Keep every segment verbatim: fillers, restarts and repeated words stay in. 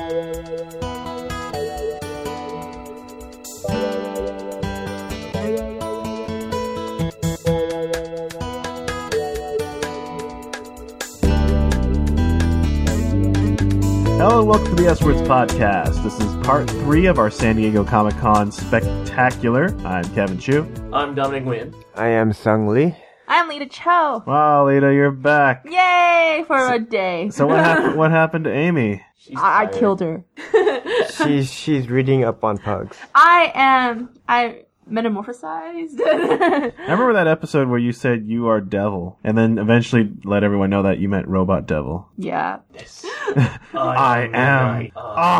Hello and welcome to the S-Words Podcast. This is part three of our San Diego Comic-Con Spectacular. I'm Kevin Chu. I'm Dominic Nguyen. I am Sung Lee. I'm Lita Cho. Wow, Lita, you're back. Yay, for so, a day. So what happened What happened to Amy? I, I killed her. she's she's reading up on pugs. I am... I metamorphosized. I remember that episode where you said you are devil, and then eventually let everyone know that you meant robot devil. Yeah. Yes. I am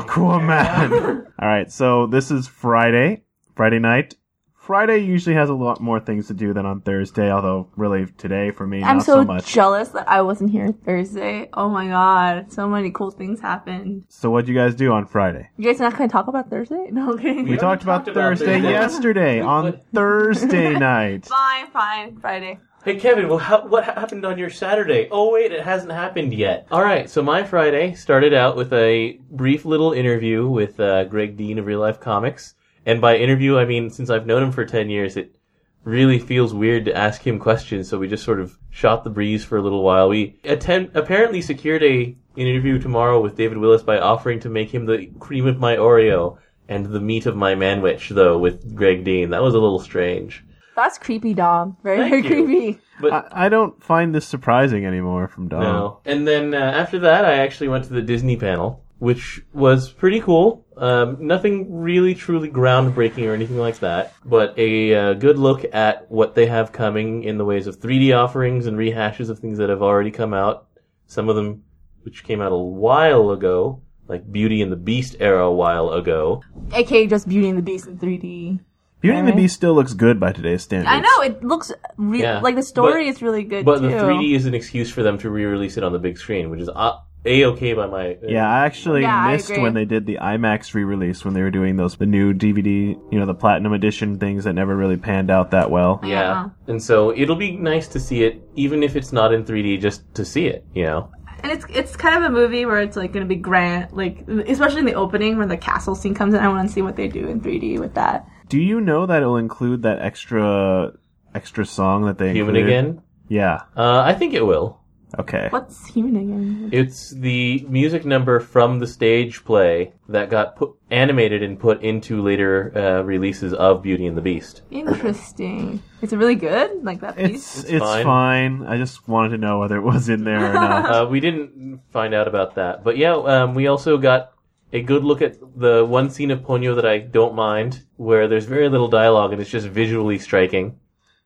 Aquaman. Alright, so this is Friday. Friday night. Friday usually has a lot more things to do than on Thursday, although really today for me, I'm not so, so much. jealous that I wasn't here Thursday. Oh my god, so many cool things happened. So what'd you guys do on Friday? You guys not going to talk about Thursday? No, okay. We, we talked about talked about Thursday Thursday. yesterday on Thursday night. Fine, fine, Friday. Hey, Kevin, well, how, what happened on your Saturday? Oh, wait, it hasn't happened yet. All right, so my Friday started out with a brief little interview with uh, Greg Dean of Real Life Comics. And by interview, I mean, since I've known him for ten years, it really feels weird to ask him questions, so we just sort of shot the breeze for a little while. We attend, apparently secured a an interview tomorrow with David Willis by offering to make him the cream of my Oreo and the meat of my manwich, though, with Greg Dean. That was a little strange. That's creepy, Dom. Very, Thank very you. creepy. But I, I don't find this surprising anymore from Dom. no. And then uh, after that, I actually went to the Disney panel, which was pretty cool. Um, nothing really truly groundbreaking or anything like that, but a uh, good look at what they have coming in the ways of three D offerings and rehashes of things that have already come out. Some of them which came out a while ago, like Beauty and the Beast era a while ago. A K A just Beauty and the Beast in three D. Beauty and the Right. Beast still looks good by today's standards. I know, it looks re- Yeah, like the story but- is really good But too. the three D is an excuse for them to re-release it on the big screen, which is uh, A-okay by my... Uh, Yeah, I actually Yeah, I missed agree. when they did the IMAX re-release when they were doing those the new D V D, you know, the Platinum Edition things that never really panned out that well. Yeah, Yeah. and so it'll be nice to see it, even if it's not in three D, just to see it, you know? And it's it's kind of a movie where it's like going to be grand, like especially in the opening when the castle scene comes in. I want to see what they do in three D with that. Do you know that it'll include that extra extra song that they Human included? Again? Yeah. Uh, I think it will. Okay. What's human again? It's the music number from the stage play that got put, animated and put into later uh, releases of Beauty and the Beast. Interesting. Is it really good? Like that piece? It's it's fine. fine. I just wanted to know whether it was in there or not. Uh, we didn't find out about that. But yeah, um, we also got a good look at the one scene of Ponyo that I don't mind, where there's very little dialogue and it's just visually striking.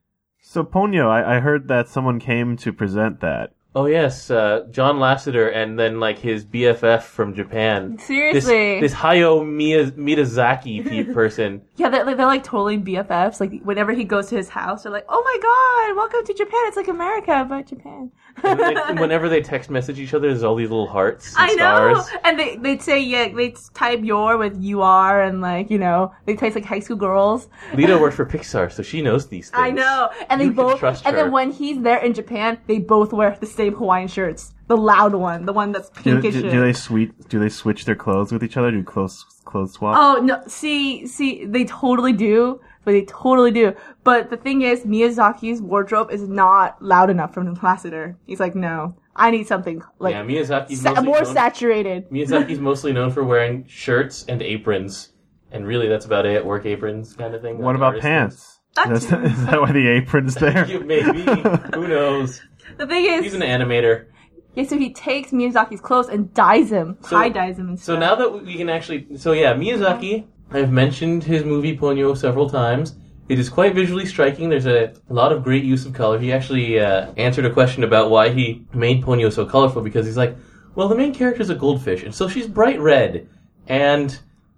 So Ponyo, I, I heard that someone came to present that. Oh yes, uh, John Lasseter and then like his B F F from Japan. Seriously. This, this Hayao Miya- Miyazaki pe- person. Yeah, they're, like- they're like totally B F Fs. Like whenever he goes to his house, they're like, "Oh my god, welcome to Japan! It's like America, but Japan." And they, whenever they text message each other, there's all these little hearts and I know, stars. and they they'd say yeah, they type "your" with "you are," and like you know they type like high school girls. Lita worked for Pixar, so she knows these things. I know, and they You can both, trust and her. then when he's there in Japan, they both wear the same Hawaiian shirts, the loud one, the one that's Do, pinkish. do, do they sweet? Do they switch their clothes with each other? Do clothes clothes swap? Oh no! See, see, they totally do, but they totally do. But the thing is, Miyazaki's wardrobe is not loud enough from Lasseter. He's like, no, I need something like yeah, Miyazaki's sa- mostly more known, saturated. Miyazaki's mostly known for wearing shirts and aprons, and really that's about it. Work aprons, kind of thing. What not about artist pants? That's- Is that, is that why the apron's there? things. Maybe. Who knows? The thing is, He's an animator. yeah, so he takes Miyazaki's clothes and dyes him, So- tie dyes him and So stuff. now that we can actually, so yeah, Miyazaki. I've mentioned his movie Ponyo several times. It is quite visually striking. There's a lot of great use of color. He actually uh, answered a question about why he made Ponyo so colorful, because he's like, well, the main character is a goldfish, and so she's bright red, and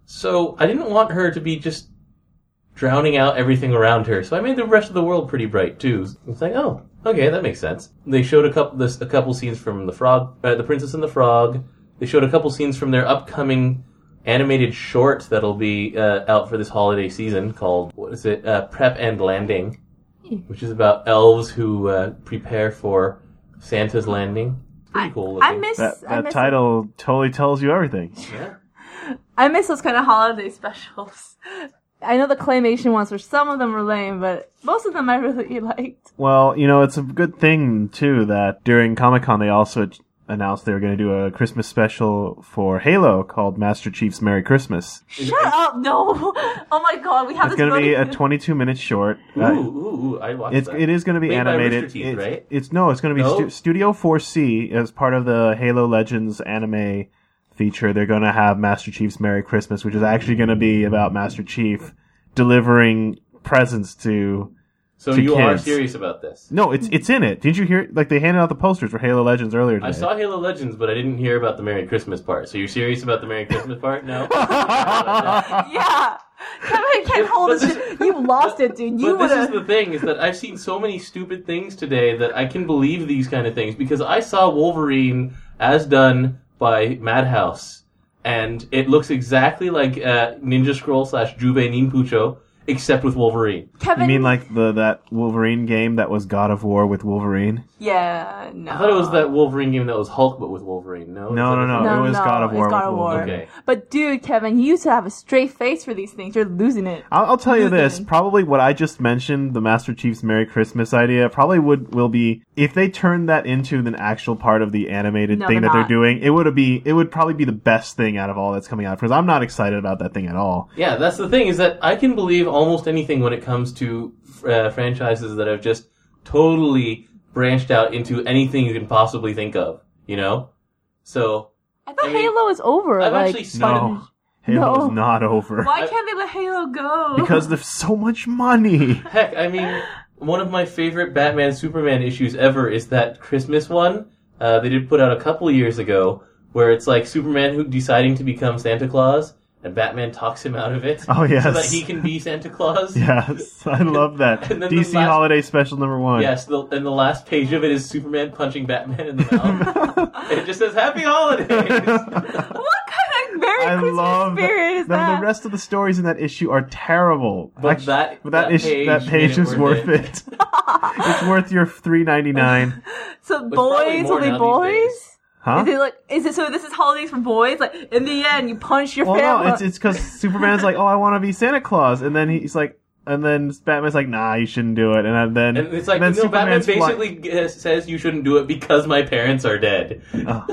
so I didn't want her to be just drowning out everything around her, so I made the rest of the world pretty bright too. It's like, oh, okay, that makes sense. They showed a couple, this, a couple scenes from the Frog, uh, the Princess and the Frog. They showed a couple scenes from their upcoming animated short that'll be uh, out for this holiday season called, what is it, uh, Prep and Landing, which is about elves who uh, prepare for Santa's landing. Pretty I, cool I looking. miss That, I that miss title totally tells you everything. Yeah. I miss those kind of holiday specials. I know the claymation ones, where some of them were lame, but most of them I really liked. Well, you know, it's a good thing, too, that during Comic-Con they also announced they were going to do a Christmas special for Halo called Master Chief's Merry Christmas. Shut up! No! Oh my god, we have It's this going to be a voting- twenty-two minute short. Ooh, Uh, ooh, ooh, I watched It's that. it is going to be Made by animated. Rooster Teeth, it's, right? it's no, it's going to be No? Stu- Studio four C as part of the Halo Legends anime feature. They're going to have Master Chief's Merry Christmas, which is actually going to be about Master Chief delivering presents to. So to you are kids. serious about this? No, it's it's in it. Didn't you hear? Like they handed out the posters for Halo Legends earlier today. I saw Halo Legends, but I didn't hear about the Merry Christmas part. So you're serious about the Merry Christmas part? No? Yeah! Kevin can't hold But this. this- You lost it, dude. You But would this is have. the thing, is that I've seen so many stupid things today that I can believe these kind of things, because I saw Wolverine as done by Madhouse, and it looks exactly like uh, Ninja Scroll slash Juve Ninpucho, except with Wolverine. Kevin. You mean like the that Wolverine game that was God of War with Wolverine? Yeah, no. I thought it was that Wolverine game that was Hulk, but with Wolverine. No, No, Is that no, a- no. It was God of War It's God with of War. Wolverine. Okay. But dude, Kevin, you used to have a straight face for these things. You're losing it. I'll, I'll tell you this. Losing. Probably what I just mentioned, the Master Chief's Merry Christmas idea, probably would will be if they turned that into an actual part of the animated No, thing they're that they're not. doing. It would be it would probably be the best thing out of all that's coming out because I'm not excited about that thing at all. Yeah, that's the thing, is that I can believe almost anything when it comes to uh, franchises that have just totally branched out into anything you can possibly think of, you know? So, I thought I mean, Halo is over. I've like, actually seen- No, Halo No. is not over Why can't they let Halo go? because there's so much money. heck, I mean, one of my favorite Batman Superman issues ever is that Christmas one. Uh, they did put out a couple years ago, where it's like Superman who deciding to become Santa Claus, and Batman talks him out of it. Oh, yes. So that he can be Santa Claus. Yes, I love that. And then D C the last- Holiday Special number one. Yes, the, and the last page of it is Superman punching Batman in the mouth. And it just says, Happy Holidays! what kind of Merry I Christmas love spirit is the, that? the rest of the stories in that issue are terrible. But Actu- that- but that, that issue, page that made page it is worth worth it. It's worth your three ninety nine. so probably boys more will be now these boys? days. Huh? Is it like? Is it so? This is holidays for boys. Like in the end, you punch your Well, family. no, it's it's because Superman's like, oh, I want to be Santa Claus, and then he's like, and then Batman's like, nah, you shouldn't do it, and then And it's like, and you then know, Batman Superman's fly- basically uh, says you shouldn't do it because my parents are dead. Oh.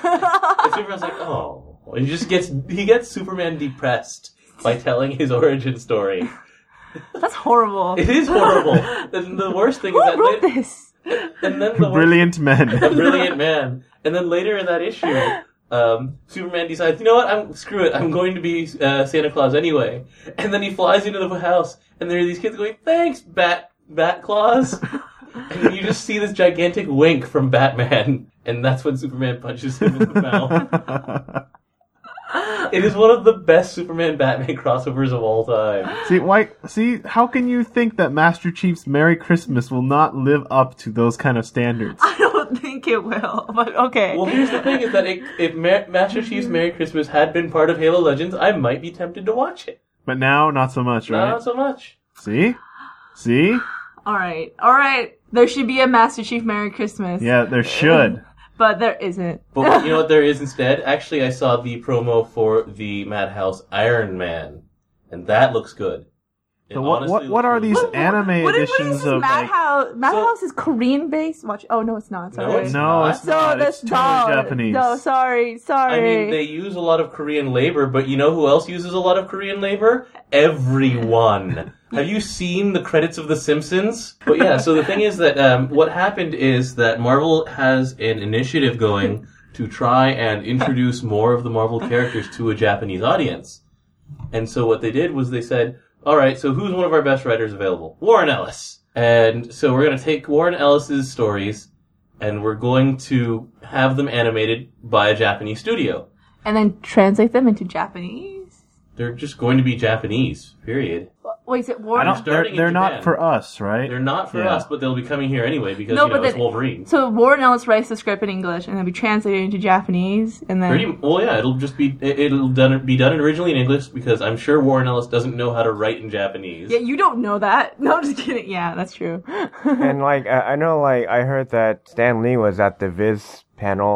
And Superman's like, oh. He just gets, he gets Superman depressed by telling his origin story. That's horrible. It is horrible. And the worst thing Who is that... wrote la- this? And then the worst, Brilliant a men. brilliant man. And then later in that issue, um, Superman decides, you know what, I'm screw it, I'm going to be uh, Santa Claus anyway. And then he flies into the house, and there are these kids going, thanks, Bat Bat Claus. And then you just see this gigantic wink from Batman, and that's when Superman punches him in the mouth. It is one of the best Superman Batman crossovers of all time. See why? See how can you think that Master Chief's Merry Christmas will not live up to those kind of standards? I don't think it will. But okay. Well, here's the thing: is that it, if Ma- Master Chief's Merry Christmas had been part of Halo Legends, I might be tempted to watch it. But now, not so much, right? Not so much. See, see, all right. All right. There should be a Master Chief Merry Christmas. yeah, there should. But there isn't. But you know what there is instead? Actually, I saw the promo for the Madhouse Iron Man, and that looks good. It So what? honestly What? What looks are really these good. anime What is, what is editions this of like? Madhouse? Madhouse So- is Korean based. Watch. Oh no, it's not. No, Sorry. it's No, not. it's So not. that's It's totally no, Japanese. No, sorry, sorry. I mean, they use a lot of Korean labor, but you know who else uses a lot of Korean labor? Everyone. Have you seen the credits of The Simpsons? But yeah, so the thing is that um, what happened is that Marvel has an initiative going to try and introduce more of the Marvel characters to a Japanese audience. And so what they did was they said, all right, so who's one of our best writers available? Warren Ellis. And so we're going to take Warren Ellis's stories and we're going to have them animated by a Japanese studio. and then translate them into Japanese. They're just going to be Japanese, period. Wait, is it I Warren? don't. They're, starting in they're not Japan. for us, right? They're not for Yeah. us, but they'll be coming here anyway because, No, you know, but it's then- Wolverine. So Warren Ellis writes the script in English, and then we translate it into Japanese, and then Pretty, well, yeah, it'll just be, it- it'll done, be done originally in English because I'm sure Warren Ellis doesn't know how to write in Japanese. yeah, you don't know that. No, I'm just kidding. Yeah, that's true. And like I I know, like I heard that Stan Lee was at the Viz panel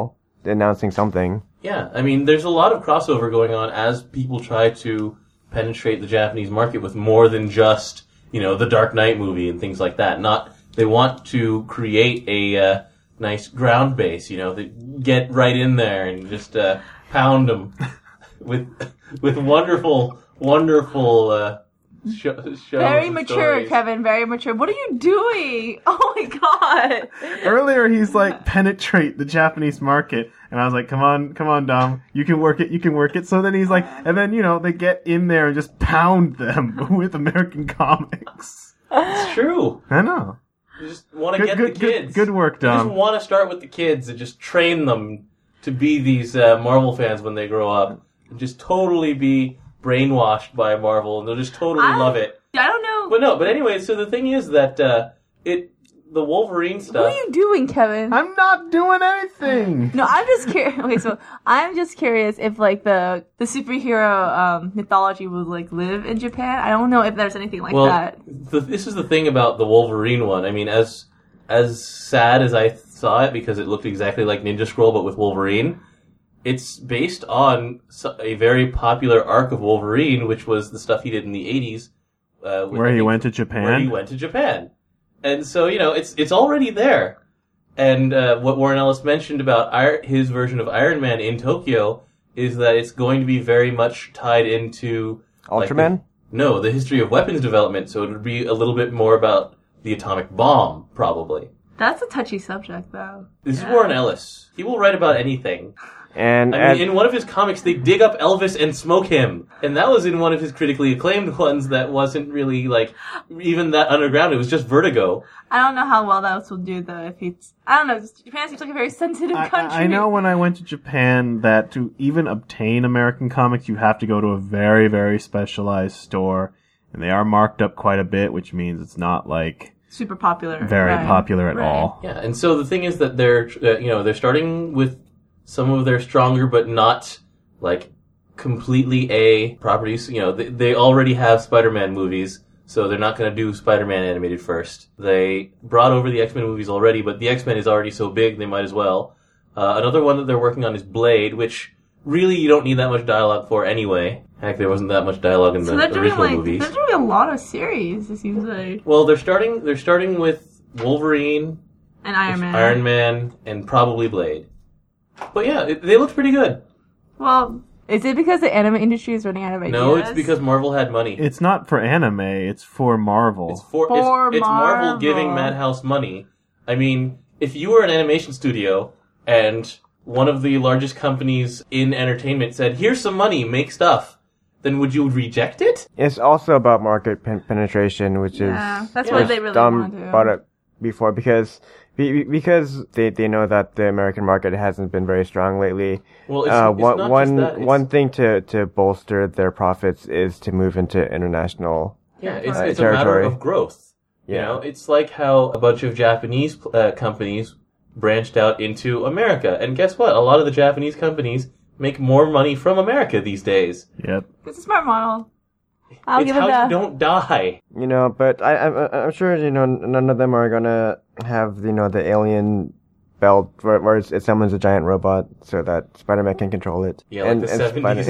announcing something. Yeah, I mean, there's a lot of crossover going on as people try to penetrate the Japanese market with more than just, you know, the Dark Knight movie and things like that. Not, they want to create a uh, nice ground base, you know, they get right in there and just uh, pound them with with wonderful, wonderful. Uh, Show, show Very mature, stories. Kevin. Very mature. What are you doing? Oh my god! Earlier, he's like, penetrate the Japanese market. And I was like, come on, come on, Dom. You can work it, you can work it. So then he's like, and then, you know, they get in there and just pound them with American comics. It's true. I know. You just want to Good, get good, the good, kids. good work, You just Dom. want to start with the kids and just train them to be these uh, Marvel fans when they grow up. And just totally be brainwashed by Marvel, and they'll just totally I- love it. I don't know. But no, but anyway, so the thing is that uh, it the Wolverine What stuff. are you doing, Kevin? I'm not doing anything. No, I'm just curious. Okay, so I'm just curious if like the the superhero um, mythology would like live in Japan. I don't know if there's anything like well, that. the, this is the thing about the Wolverine one. I mean, as as sad as I saw it because it looked exactly like Ninja Scroll but with Wolverine, it's based on so- a very popular arc of Wolverine, which was the stuff he did in the eighties. Uh, with, Where I he think, went to Japan? Where he went to Japan. And so, you know, it's it's already there. And uh, what Warren Ellis mentioned about Ir- his version of Iron Man in Tokyo is that it's going to be very much tied into... like, Ultraman? the- no, the history of weapons development, so it would be a little bit more about the atomic bomb, probably. That's a touchy subject, though. This Yeah. is Warren Ellis. He will write about anything. And, I and mean, in one of his comics, they dig up Elvis and smoke him. And that was in one of his critically acclaimed ones that wasn't really, like, even that underground. It was just Vertigo. I don't know how well that will do, though. If it's, I don't know. Japan seems like a very sensitive I, country. I I know when I went to Japan that to even obtain American comics, you have to go to a very, very specialized store. And they are marked up quite a bit, which means it's not, like, Super popular. very Right. popular at Right. all. Yeah, and so the thing is that they're, uh, you know, they're starting with some of their stronger but not, like, completely A properties. You know, they, they already have Spider-Man movies, so they're not going to do Spider-Man animated first. They brought over the X-Men movies already, but the X-Men is already so big, they might as well. Uh, another one that they're working on is Blade, which really you don't need that much dialogue for anyway. Heck, there wasn't that much dialogue in So the they're doing original like movies. they're doing a lot of series. It seems like Well, they're starting. They're starting with Wolverine, and Iron Man. Iron Man, and probably Blade. But yeah, it, they looked pretty good. Well, is it because the anime industry is running out of ideas? No, it's because Marvel had money. It's not for anime, it's for Marvel. It's for, For it's, it's Marvel Marvel. giving Madhouse money. I mean, if you were an animation studio and one of the largest companies in entertainment said, "Here's some money, make stuff," then would you reject it? it's also about market pen- penetration, which Yeah, is that's Yeah. what which they really Dom want to do. brought up before because be- because they, they know that the American market hasn't been very strong lately. Well, it's, uh, it's one not one just that. It's, one thing to, to bolster their profits is to move into international. yeah, it's, uh, it's a matter territory. of growth. You Yeah. know, it's like how a bunch of Japanese uh, companies branched out into America, and guess what? A lot of the Japanese companies make more money from America these days. Yep. It's a smart model. I'll it's give how it that. you don't die. You know, but I, I I'm sure you know none of them are gonna have you know the alien belt where, where it's, it summons a giant robot so that Spider-Man can control it. Yeah, like the seventies.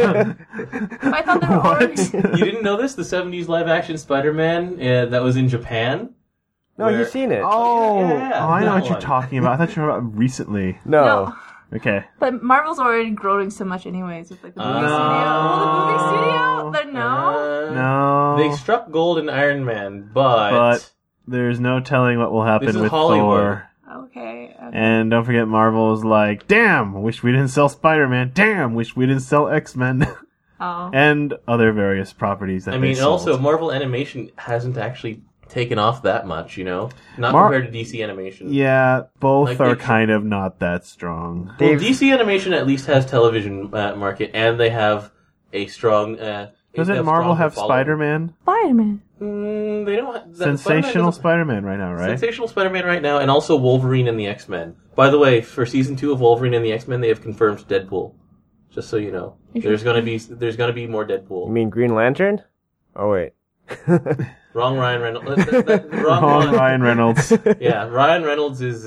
I thought they were already. You didn't know this? The seventies live action Spider-Man uh, that was in Japan? No, Where- you've seen it. Oh, Yeah, yeah, oh, I know that what you're one. talking about. I thought you were about recently. no. No. Okay. But Marvel's already growing so much, anyways, with like the movie Oh. studio. Well, the movie studio. They're no. Uh, No. They struck gold in Iron Man, but... But there's no telling what will happen This is with Hollywood. Thor. Okay. okay. And don't forget, Marvel is like, damn, wish we didn't sell Spider-Man. Damn, wish we didn't sell X-Men. oh. and other various properties that I they mean, sold. also, Marvel Animation hasn't actually taken off that much, you know? Not Mar- compared to D C Animation. Yeah, both Like, are they- kind of not that strong. Well, They've- D C Animation at least has television uh, market, and they have a strong... Uh, they Doesn't have Marvel stronger have following. Spider-Man? Spider-Man. Mm, they don't have... that- Sensational Spider-Man Spider-Man right now, right? Sensational Spider-Man right now, and also Wolverine and the X-Men. By the way, for season two of Wolverine and the X-Men, they have confirmed Deadpool. Just so you know, there's gonna be there's gonna be more You Deadpool. mean Green Lantern? Oh wait. Wrong Ryan Reynolds. that- that- that- wrong Wrong one. Ryan Reynolds. Yeah, Ryan Reynolds is uh,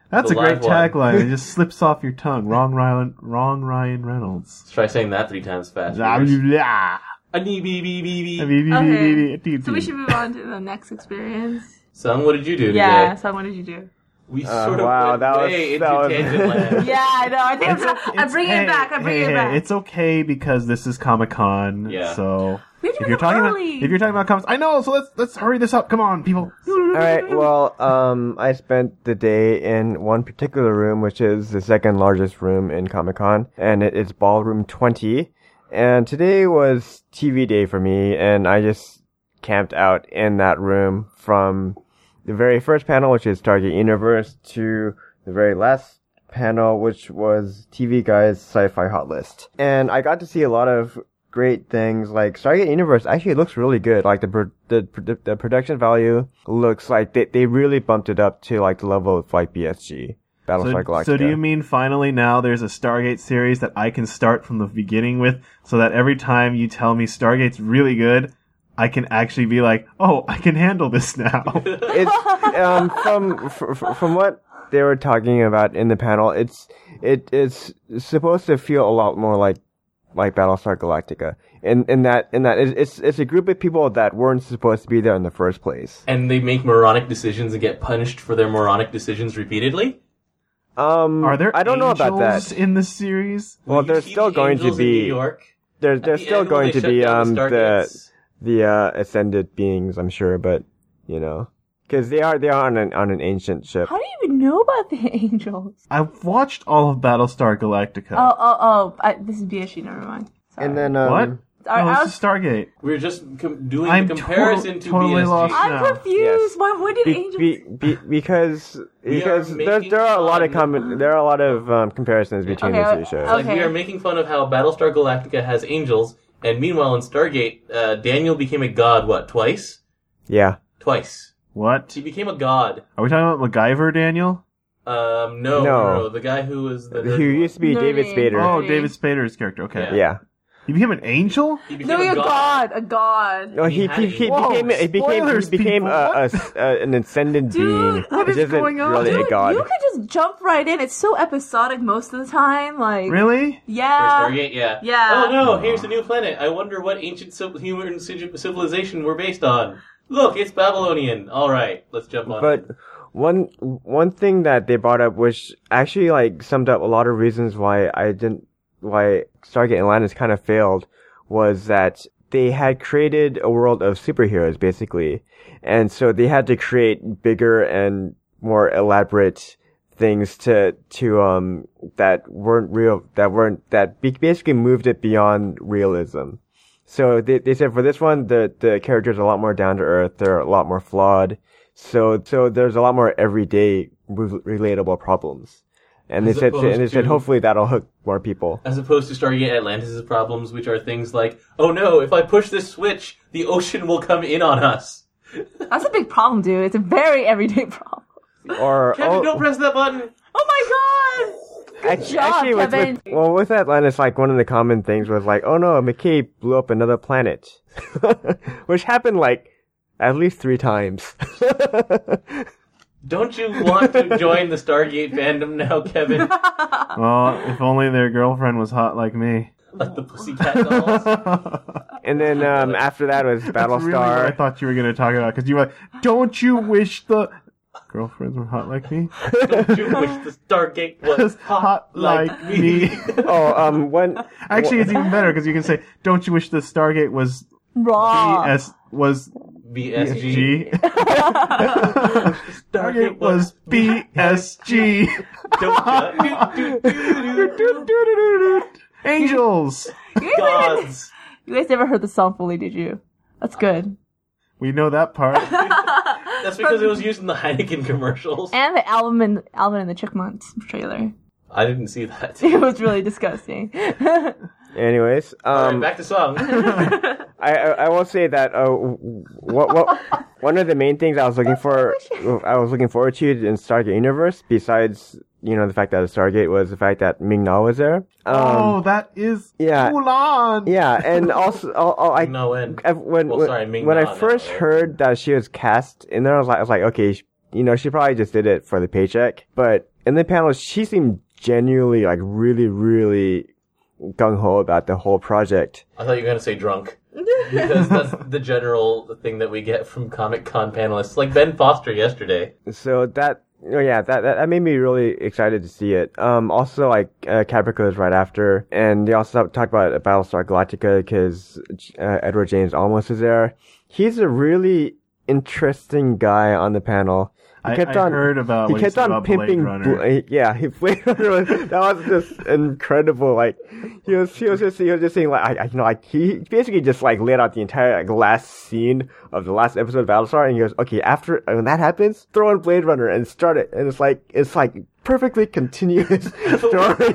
That's The a great live one. tagline. It just slips off your tongue. Wrong Ryan, wrong Ryan Reynolds. Let's try saying that three times fast. Blah, Viewers. blah, blah. A nee, bee, bee, bee, bee. Okay. So we should move on to the next experience. Son, what did you do today? Yeah, so what did you do? We Uh, sort of wow, went that was- way that into was- tangent land. Yeah, I know. I think I'm, gonna, I'm It's- bringing hey, it back. I'm bringing hey, it back. hey, It's okay because this is Comic Con. Yeah. So we have to if you're go talking early. about if you're talking about comics, I know. So let's let's hurry this up. Come on, people. All right. Well, um, I spent the day in one particular room, which is the second largest room in Comic Con, and it is Ballroom twenty. And today was T V day for me, and I just camped out in that room from the very first panel, which is Target Universe, to the very last panel, which was T V Guide's Sci-Fi Hot List. And I got to see a lot of great things. Like Stargate Universe actually looks really good. Like the pro- the the, the production value looks like they they really bumped it up to like the level of like B S G, Battlestar So, Galactica. so do you mean finally now there's a Stargate series that I can start from the beginning with, so that every time you tell me Stargate's really good, I can actually be like, oh, I can handle this now. It's um from f- from what they were talking about in the panel, it's it is supposed to feel a lot more like like Battlestar Galactica. In in that in that it's it's a group of people that weren't supposed to be there in the first place. And they make moronic decisions and get punished for their moronic decisions repeatedly? Um, Are there I don't know about angels that. in this series? Well, Will you there's see still the going to angels in New be York? there's At there's the still end, will going they to shut be down um the the Stargates? the uh ascended beings, I'm sure, but you know, because they are they are on an on an ancient ship. How do you even know about the angels? I've watched all of Battlestar Galactica. Oh, oh, oh. I, this is B S G. Never mind. Sorry. And then um, What? Sorry, no, I this was, is Stargate. We're just com- doing I'm the comparison to- to totally B S G. lost. I'm now. confused. Yes. Why? What did Be, angels? be, be, because We because are there making there are a lot of fun. com- there are a lot of um, comparisons between Okay, the two shows. okay. Like, we are making fun of how Battlestar Galactica has angels, and meanwhile in Stargate, uh, Daniel became a god, what, twice? Yeah. Twice. What? He became a god. Are we talking about MacGyver, Daniel? Um, no, no, No. no, the guy who was the... Who used to be No, David no, Spader. Oh, Really? David Spader's character. Okay. Yeah. Yeah. He became an angel? He became No, a a god. god. A god. No, he He he, had he it. Whoa, became he became he spoilers, became people. a, a What? s- uh, an ascended Dude, being, what which is isn't going on? really Dude, a god. you could just jump right in. It's so episodic most of the time. Like, Really? yeah. For Stargate, yeah. Yeah. Oh no, here's a new planet. I wonder what ancient civ- human civ- civilization we're based on. Look, it's Babylonian. Alright, let's jump on But it. one one thing that they brought up, which actually like summed up a lot of reasons why I didn't, why Stargate Atlantis kind of failed, was that they had created a world of superheroes basically, and so they had to create bigger and more elaborate things to to um that weren't real, that weren't that be- basically moved it beyond realism. So they they said for this one the the characters are a lot more down to earth, they're a lot more flawed. So so there's a lot more everyday re- relatable problems. And they As said and they opposed said to- hopefully that'll hook more people. As opposed to Stargate Atlantis' problems, which are things like, oh no, if I push this switch, the ocean will come in on us. That's a big problem, dude. It's a very everyday problem. Or Kevin, oh, don't press that button! Oh my god! Good Actually, job, actually with, Kevin. with, well, with Atlantis, like one of the common things was like, oh no, McKay blew up another planet, which happened like at least three times. Don't you want to join the Stargate fandom now, Kevin? Well, if only their girlfriend was hot like me. Like the Pussycat Dolls? And then um, after that was That's really what I Battlestar. thought you were going to talk about, because you were like, don't you wish the girlfriends were hot like me? Don't you wish the Stargate was hot, like, me? Oh, um, when Actually, it's even better, because you can say, don't you wish the Stargate was Raw. B S was B S G. G? Stargate was B S G. Don't you? Do, do, do, do. Angels! You guys, Gods. you guys never heard the song fully, did you? That's good. We know that part. That's because it was used in the Heineken commercials. And the album in Alvin and the Chipmunks trailer. I didn't see that. It was really disgusting. anyways, Alright, um, back to song. I, I I will say that uh, what what one of the main things I was looking for, I was looking forward to in Stargate Universe, besides you know the fact that it's Stargate, was the fact that Ming Na was there. Um, Oh, that is yeah. Mulan! yeah, and also oh, oh, I No end. I- when Well, when, sorry, Ming when Na I now, first right? heard that she was cast in there, I was like, I was like, okay, sh- you know, she probably just did it for the paycheck. But in the panel, she seemed genuinely, like, really, really gung-ho about the whole project. I thought you were going to say drunk. Because that's the general thing that we get from Comic-Con panelists, like Ben Foster yesterday. So that, oh yeah, that, that that made me really excited to see it. Um, also, like, uh, Caprica is right after, and they also talk about Battlestar Galactica because uh, Edward James Olmos is there. He's a really interesting guy on the panel. He I, kept I on, heard about he what kept he said on about pimping. Blade Runner. Bl- yeah, he Blade Runner was, that was just incredible. Like he was, he was just, he was just saying like, I, I, you know, like he basically just like laid out the entire like last scene of the last episode of Battlestar, and he goes, okay, after when that happens, throw in Blade Runner and start it, and it's like it's like perfectly continuous story.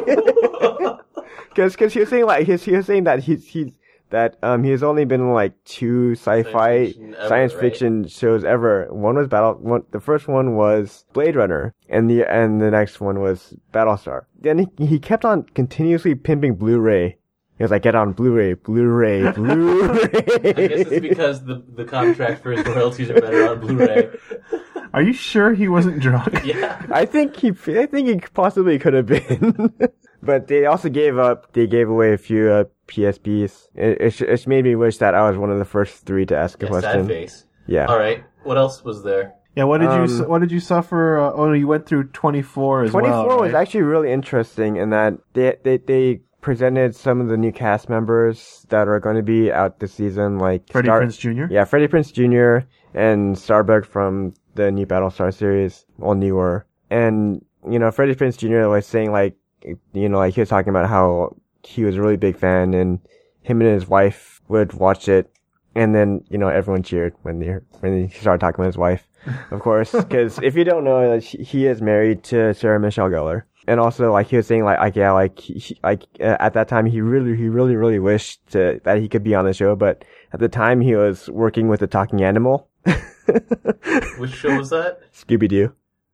Because because he was saying like he was, he was saying that he's he's. That um he has only been in like two sci-fi Science fiction ever, science right? fiction shows ever. One was Battle. One, the first one was Blade Runner, and the and the next one was Battlestar. Then he, he kept on continuously pimping Blu-ray. He was like, "Get on Blu-ray, Blu-ray, Blu-ray." I guess it's because the the contract for his royalties are better on Blu-ray. Are you sure he wasn't drunk? Yeah. I think he I think he possibly could have been. But they also gave up. They gave away a few uh, P S Bs. It, it, it made me wish that I was one of the first three to ask a Yeah, question. sad face. Yeah. All right. What else was there? Yeah, what did you Um, su- what did you suffer? Uh, oh, no, you went through twenty-four as twenty-four well. was right? actually really interesting in that they, they they presented some of the new cast members that are going to be out this season, like Freddie Star- Prinze Junior Yeah, Freddie Prinze Junior and Starbuck from the new Battlestar series, well, newer. And you know, Freddie Prinze Junior was saying like, you know, like he was talking about how he was a really big fan, and him and his wife would watch it, and then you know everyone cheered when they when he started talking about his wife, of course, because if you don't know, like, he is married to Sarah Michelle Gellar. And also, like, he was saying, like, like yeah, like, he, he- like, uh, at that time, he really, he really, really wished to, that he could be on the show, but at the time, he was working with a talking animal. Which show was that? Scooby-Doo.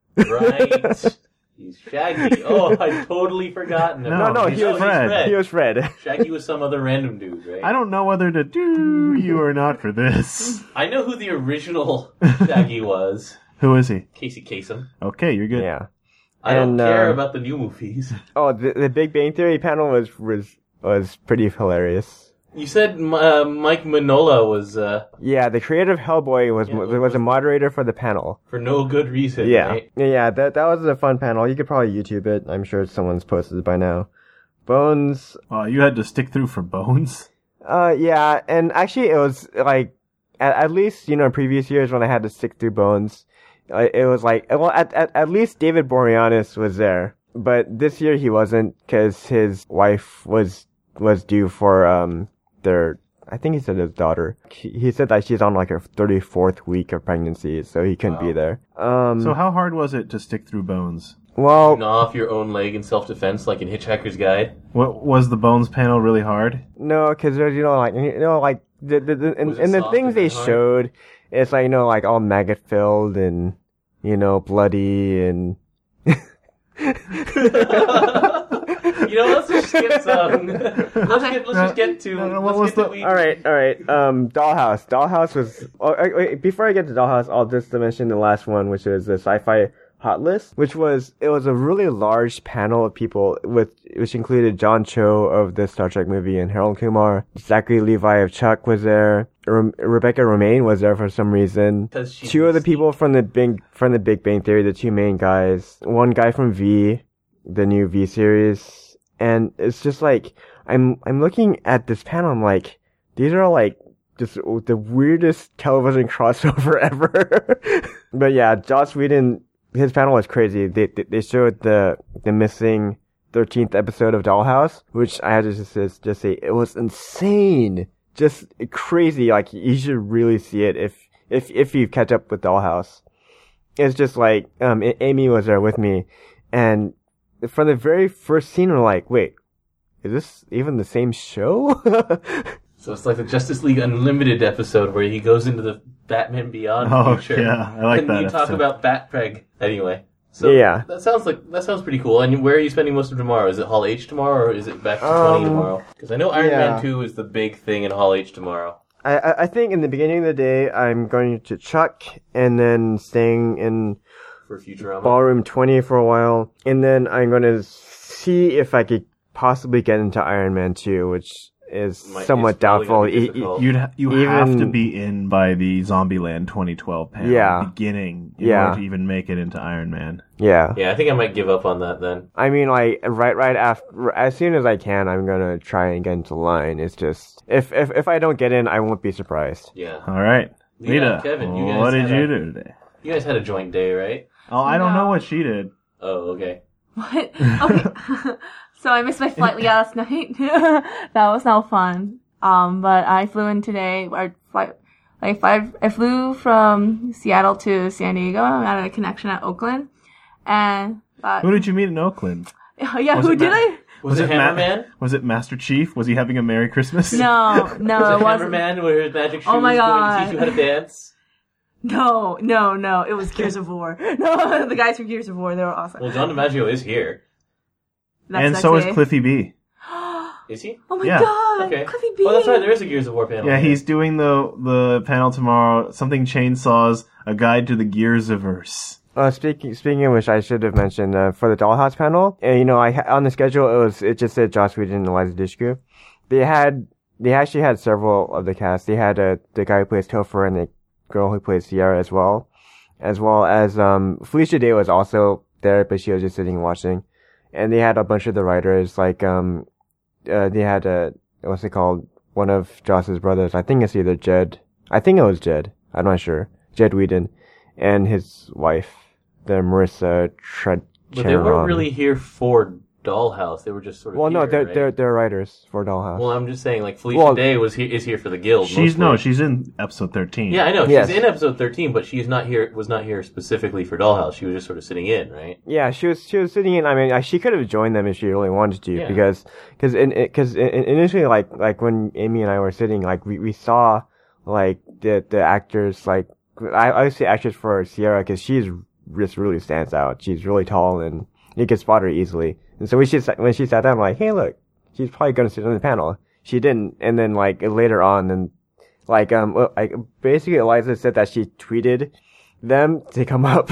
Right. He's Shaggy. Oh, I'd totally forgotten. No, about No, no, him. he Oh, was he's Fred. He was Fred. Shaggy was some other random dude, right? I don't know whether to do you or not for this. I know who the original Shaggy was. Who is he? Casey Kasem. Okay, you're good. Yeah. I don't And, care uh, about the new movies. Oh, the, the Big Bang Theory panel was, was, was pretty hilarious. You said uh, Mike Minola was uh, Yeah, the creator of Hellboy was, Yeah, was a moderator for the panel. for no good reason, Yeah. right? Yeah, yeah, that that was a fun panel. You could probably YouTube it. I'm sure someone's posted it by now. Bones, Well, you had to stick through for Bones. uh, yeah, and actually it was like, at, at least, you know, in previous years when I had to stick through Bones, uh, it was like, well, at, at, at least David Boreanaz was there. But this year he wasn't, cause his wife was, was due for, um, their, I think he said his daughter. He, he said that she's on like her thirty-fourth week of pregnancy, so he couldn't Wow. be there. Um, So how hard was it to stick through Bones? well, Gnaw off your own leg in self-defense, like in Hitchhiker's Guide. What was the Bones panel really hard? no, because there's, you know, like, you know, like, the, the, the and, Was it and the soft things and they hard? showed, it's like, you know, like all maggot filled and, you know, bloody and, You know, let's just get some. let's get, let's just get to. No, no, what let's was get to the- we- all right, all right. Um, Dollhouse. Dollhouse was. Oh, wait, wait, before I get to Dollhouse, I'll just mention the last one, which is the sci-fi hot list, which was it was a really large panel of people with which included John Cho of the Star Trek movie and Harold Kumar. Zachary Levi of Chuck was there. Re- Rebecca Romaine was there for some reason. 'Cause she's Two of the Mystique. people from the big from the Big Bang Theory, the two main guys. One guy from V, the new V series, and it's just like I'm I'm looking at this panel. I'm like, these are like just the weirdest television crossover ever. But yeah, Joss Whedon, his panel was crazy. They they, they showed the the missing thirteenth episode of Dollhouse, which I had to just just, just say it was insane, just crazy. Like you should really see it if if if you catch up with Dollhouse. It's just like um A- Amy was there with me, and from the very first scene, we're like, wait, is this even the same show? So it's like the Justice League Unlimited episode where he goes into the Batman Beyond Oh, future. yeah, I like and that you talk episode. about Batpreg anyway. So Yeah. that sounds like that sounds pretty cool. And where are you spending most of tomorrow? Is it Hall H tomorrow, or is it back to twenty Um, tomorrow? Because I know Iron yeah. Man two is the big thing in Hall H tomorrow. I, I I think in the beginning of the day, I'm going to Chuck and then staying in For Futurama. Ballroom twenty for a while. And then I'm going to see if I could possibly get into Iron Man two, which is Might- somewhat it's probably doubtful. gonna be E- e- difficult. You'd ha- you Even- have to be in by the Zombieland twenty twelve panel Yeah. beginning in Yeah. order to even make it into Iron Man. yeah. Yeah, I think I might give up on that then. I mean, like, right, right after, as soon as I can, I'm gonna try and get into line. It's just, if, if, if I don't get in, I won't be surprised. Yeah. All right, Lita, Lita, Kevin, you guys what did had you a- do today? You guys had a joint day, right? Oh, I don't No. know what she did. Oh, okay. What? Okay. So I missed my flight last night. That was no fun. Um, but I flew in today. Our flight, like five, I flew from Seattle to San Diego. I had a connection at Oakland, and uh, Who did you meet in Oakland? yeah, Was who it did Ma- I? Was, it Ma- Hammerman? Was it Master Chief? Was he having a Merry Christmas? No, no, Was it it wasn't. Hammerman where his magic shoes Oh my going to God. teach you how to dance? No, no, no. It was Gears of War. No, the guys from Gears of War. They were awesome. Well, John DiMaggio is here. That's and next so is day. Cliffy B. Is he? Oh my Yeah. god, Okay. Cliffy B. Oh, that's right. There is a Gears of War panel. Yeah, here. he's doing the the panel tomorrow. Something chainsaws, a guide to the Gears-averse. Uh, speaking speaking of which, I should have mentioned uh, for the Dollhouse panel. Uh, you know, I ha- on the schedule it was it just said Joss Whedon and Eliza Dushku. They had they actually had several of the cast. They had uh, the guy who plays Topher and the girl who plays Sierra as well, as well as um Felicia Day was also there, but she was just sitting watching. And they had a bunch of the writers, like um, uh, they had uh, what's it called? One of Joss's brothers. I think it's either Jed. I think it was Jed. I'm not sure. Jed Whedon and his wife, the Marissa Trecheron. But they weren't really here for Dollhouse. They were just sort of Well, no, here, they're right? they're they're writers for Dollhouse. Well, I'm just saying, like, Felicia Well- Day was he- is here for the guild. She's no, mostly. she's in episode thirteen. Yeah, I know. Yes. She's in episode thirteen, but she's not here. Was not here specifically for Dollhouse. She was just sort of sitting in, right? Yeah, she was she was sitting in. I mean, I, she could have joined them if she really wanted to, Yeah. because because in because in, initially, like like when Amy and I were sitting, like we, we saw like the the actors, like I I would say actors for Sierra, because she's just really stands out. She's really tall and you can spot her easily. And so when she sat- when she sat down, I'm like, hey, look, she's probably gonna sit on the panel. She didn't, and then like later on, and like um like basically Eliza said that she tweeted them to come up.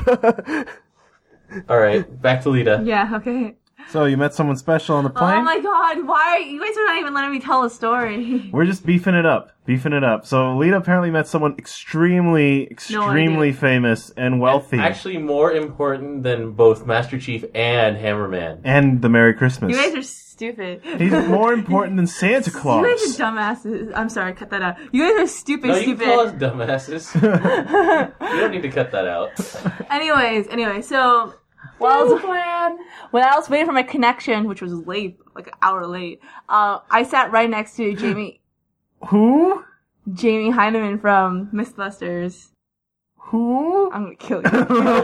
All right, back to Lita. Yeah, okay. So you met someone special on the plane? Oh my god, why? You guys are not even letting me tell a story. We're just beefing it up, beefing it up. So Lita apparently met someone extremely, extremely idea. famous and wealthy, Actually, more important than both Master Chief and Hammerman. and the Merry Christmas. You guys are stupid. He's more important than Santa Claus. You guys are dumbasses. I'm sorry, cut that out. You guys are stupid, No, you stupid. call us dumbasses. You don't need to cut that out. Anyways, anyway, so while I, was, when I was waiting for my connection, which was late, like an hour late, uh, I sat right next to Jamie Who? Jamie Heineman from Mythbusters. Who? I'm gonna kill you.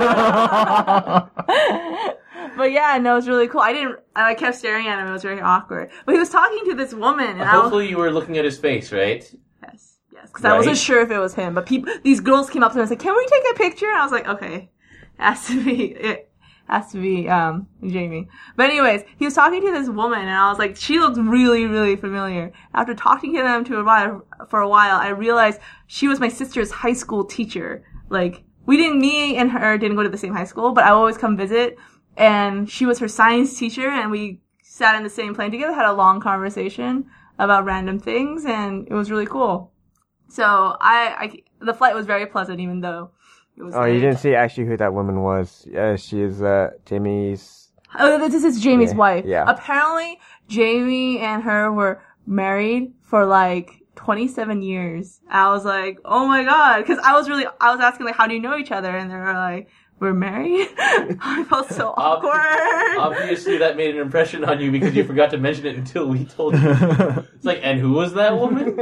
But yeah, no, it was really cool. I didn't. I kept staring at him. It was very awkward. But he was talking to this woman, and I was, Hopefully, you were looking at his face, right? yes, yes, because I wasn't Right. sure if it was him. But people, these girls came up to him and said, "Can we take a picture?" And I was like, "Okay, it has to be it." Has to be um Jamie. But anyways, he was talking to this woman, and I was like, she looked really, really familiar. After talking to them to a while, for a while, I realized she was my sister's high school teacher. Like, we didn't, me and her didn't go to the same high school, but I would always come visit. And she was her science teacher, and we sat in the same plane together, had a long conversation about random things, and it was really cool. So I, I the flight was very pleasant, even though it was. Oh, you late. didn't see actually who that woman was. Uh, she's uh, Jamie's. Oh, this is Jamie's Yeah, wife. yeah. Apparently, Jamie and her were married for like twenty-seven years. I was like, oh my god, because I was really, I was asking like, how do you know each other? And they were like, we're married. I felt so Ob- awkward. Obviously, that made an impression on you because you forgot to mention it until we told you. It's like, and who was that woman?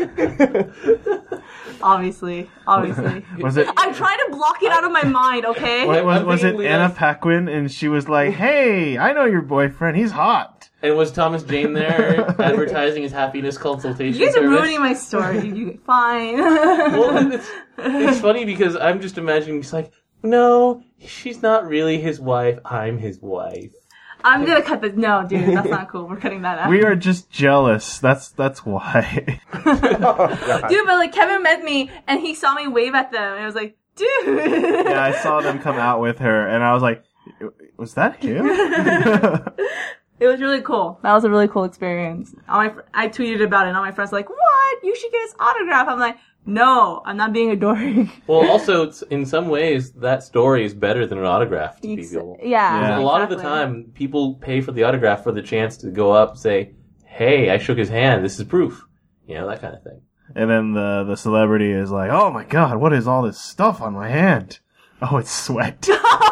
Obviously, obviously. Was it? I'm trying to block it out of my mind. Okay. Was, was, I'm was it thinking Anna Lita- Paquin? And she was like, "Hey, I know your boyfriend. He's hot." And was Thomas Jane there advertising his happiness consultation You guys are service? ruining my story. You, fine. Well, it's, it's funny because I'm just imagining, he's like, no, she's not really his wife. I'm his wife. I'm gonna cut this. No, dude, that's not cool. We're cutting that out. We are just jealous. That's that's why. Oh, Dude, but like Kevin met me and he saw me wave at them and I was like, dude. Yeah, I saw them come out with her, and I was like, "Was that him?" It was really cool. That was a really cool experience. All my fr- I tweeted about it and all my friends were like, what? You should get his autograph. I'm like, no, I'm not being a dork. Well, also, it's, in some ways, that story is better than an autograph to people. Yeah. Yeah. A lot of the exactly. time, people pay for the autograph for the chance to go up and say, hey, I shook his hand, this is proof. You know, that kind of thing. And then the the celebrity is like, "Oh my god, what is all this stuff on my hand? Oh, it's sweat.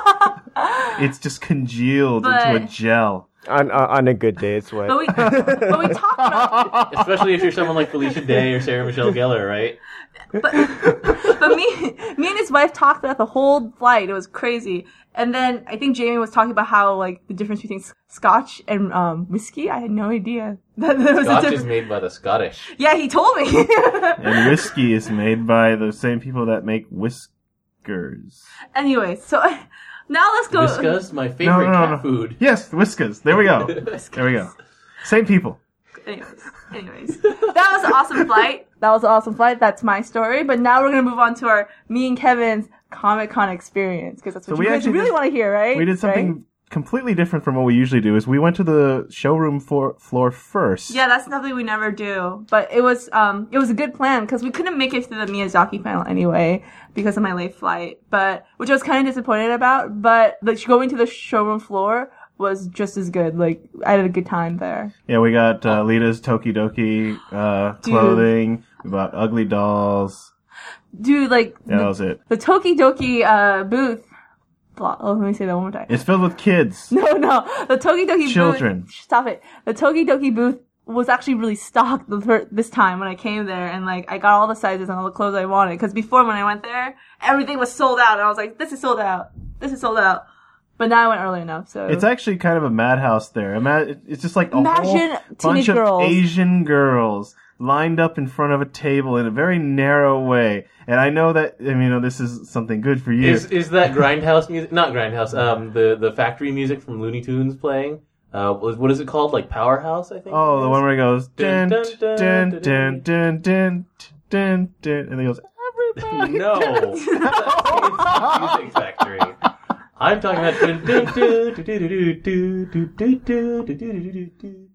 It's just congealed But- into a gel." on, on on a good day, it's what. But we, but we talked about Especially if you're someone like Felicia Day or Sarah Michelle Gellar, right? but, but me, me and his wife talked about the whole flight. It was crazy. And then I think Jamie was talking about how like the difference between scotch and um, whiskey. I had no idea that there was Scotch a is difference. made by the Scottish. Yeah, he told me. And whiskey is made by the same people that make whiskers. Anyway, so now let's go. Whiskas, my No, favorite no, no, cat no. food. Yes, whiskers. There we go. There we go. Same people. Anyways, anyways, that was an awesome flight. That was an awesome flight. That's my story. But now we're gonna move on to our me and Kevin's Comic Con experience because that's what So we you guys actually really did- want to hear, right? We did something Right? completely different from what we usually do. Is we went to the showroom floor, floor first. Yeah, that's something we never do. But it was um it was a good plan because we couldn't make it to the Miyazaki panel anyway because of my late flight. But which I was kind of disappointed about. But the, going to the showroom floor was just as good. Like I had a good time there. Yeah, we got uh, Lita's Tokidoki uh, Dude. clothing. We bought ugly dolls. Dude, like Yeah, that the, was it. the Tokidoki uh booth. blah- Oh, let me say that one more time. It's filled with kids. No, no. The Tokidoki Children. booth. Stop it. The Tokidoki booth was actually really stocked the fir- this time when I came there, and like I got all the sizes and all the clothes I wanted. Because before when I went there, everything was sold out, and I was like, "This is sold out. This is sold out." But now I went early enough, so It's actually kind of a madhouse there. Ima- It's just like a Imagine whole teenage bunch of girls. Asian girls lined up in front of a table in a very narrow way. And I know that, I mean, you know, this is something good for you. Is is that Grindhouse music? Not Grindhouse. Um, the the factory music from Looney Tunes playing. Uh, what what is it called? Like Powerhouse, I think. Oh, it the is? one where it goes dun Dun, dun dun, dun dun, dun dun dun dun dun, and it goes everybody. No, that's the Music Factory. I'm talking about. dun, dun, dun, dun, dun, dun, dun, dun, dun, dun, dun, dun, dun.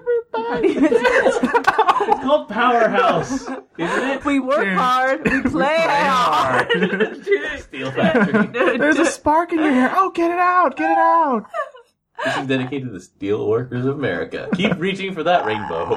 It's called Powerhouse, isn't it? we work hard, we play hard. Steel Factory. There's a spark in your hair. Oh, get it out! Get it out! This is dedicated to the steel workers of America. Keep reaching for that rainbow.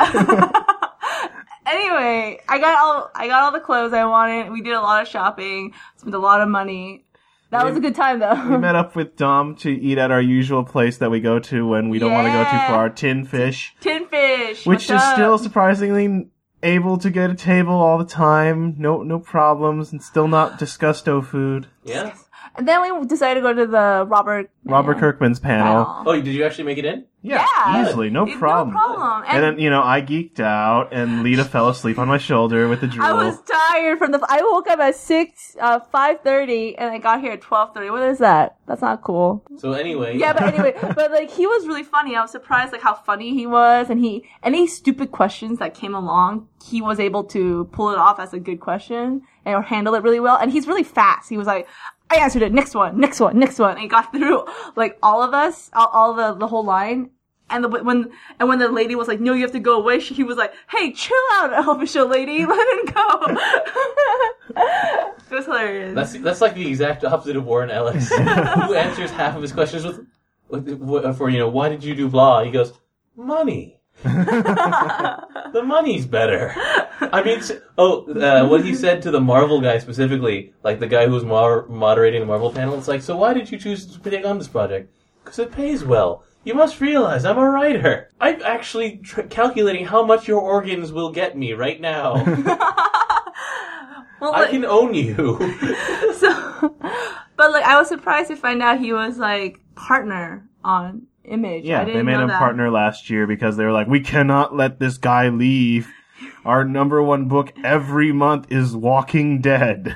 Anyway, I got all I got all the clothes I wanted. We did a lot of shopping, spent a lot of money. That was a good time though. We met up with Dom to eat at our usual place that we go to when we don't want to go too Yeah. far, Tin Fish, Tin Fish, which what's is up? still surprisingly able to get a table all the time, no no problems, and still not disgusto food. Yeah. And then we decided to go to the Robert Robert yeah. Kirkman's panel. Wow. Oh, did you actually make it in? Yeah, Yeah. easily, no It's problem. No problem. And then, you know, I geeked out, and Lita fell asleep on my shoulder with the drool. I was tired from the. I woke up at six, uh, five thirty, and I got here at twelve thirty. What is that? That's not cool. So anyway. Yeah, but anyway, but like he was really funny. I was surprised like how funny he was, and he any stupid questions that came along, he was able to pull it off as a good question and handle it really well. And he's really fast. He was like, I answered it. Next one, next one, next one. And he got through like all of us, all, all the the whole line. And the when and when the lady was like, "No, you have to go away," she, he was like, "Hey, chill out, official lady, let him go." It was hilarious. That's that's like the exact opposite of Warren Ellis, who answers half of his questions with, with, with for you know why did you do blah? He goes money. The money's better. I mean, s- oh, uh, what he said to the Marvel guy specifically, like the guy who was mar- moderating the Marvel panel. It's like, so why did you choose to take on this project? Because it pays well. You must realize I'm a writer. I'm actually tr- calculating how much your organs will get me right now. well, I like, can own you. so, but like, I was surprised to find out he was like partner on Image. I Yeah, didn't they made know him that. partner last year because they were like, we cannot let this guy leave. Our number one book every month is Walking Dead.